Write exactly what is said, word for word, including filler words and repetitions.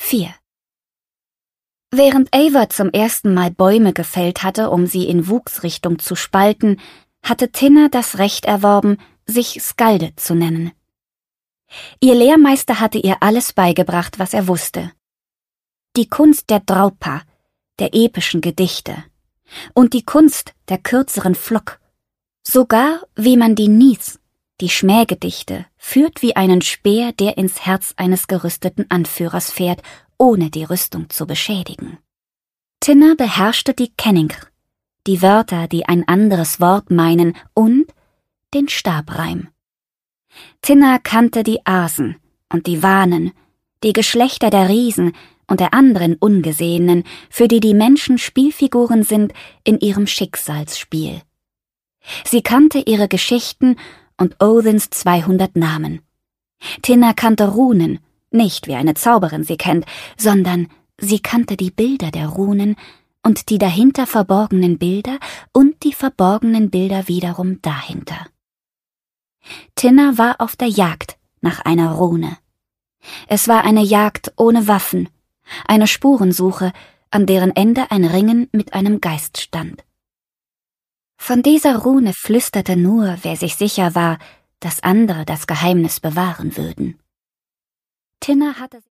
vier. Während Eivor zum ersten Mal Bäume gefällt hatte, um sie in Wuchsrichtung zu spalten, hatte Tinna das Recht erworben, sich Skalde zu nennen. Ihr Lehrmeister hatte ihr alles beigebracht, was er wusste. Die Kunst der Draupa, der epischen Gedichte und die Kunst der kürzeren Flock, sogar wie man die Nis, die Schmähgedichte, führt wie einen Speer, der ins Herz eines gerüsteten Anführers fährt, ohne die Rüstung zu beschädigen. Tinna beherrschte die Kenningr, die Wörter, die ein anderes Wort meinen, und den Stabreim. Tinna kannte die Asen und die Wanen, die Geschlechter der Riesen und der anderen Ungesehenen, für die die Menschen Spielfiguren sind in ihrem Schicksalsspiel. Sie kannte ihre Geschichten und Odins zweihundert Namen. Tinna kannte Runen, nicht wie eine Zauberin sie kennt, sondern sie kannte die Bilder der Runen und die dahinter verborgenen Bilder und die verborgenen Bilder wiederum dahinter. Tinna war auf der Jagd nach einer Rune. Es war eine Jagd ohne Waffen, eine Spurensuche, an deren Ende ein Ringen mit einem Geist stand. Von dieser Rune flüsterte nur, wer sich sicher war, dass andere das Geheimnis bewahren würden. Tinna hatte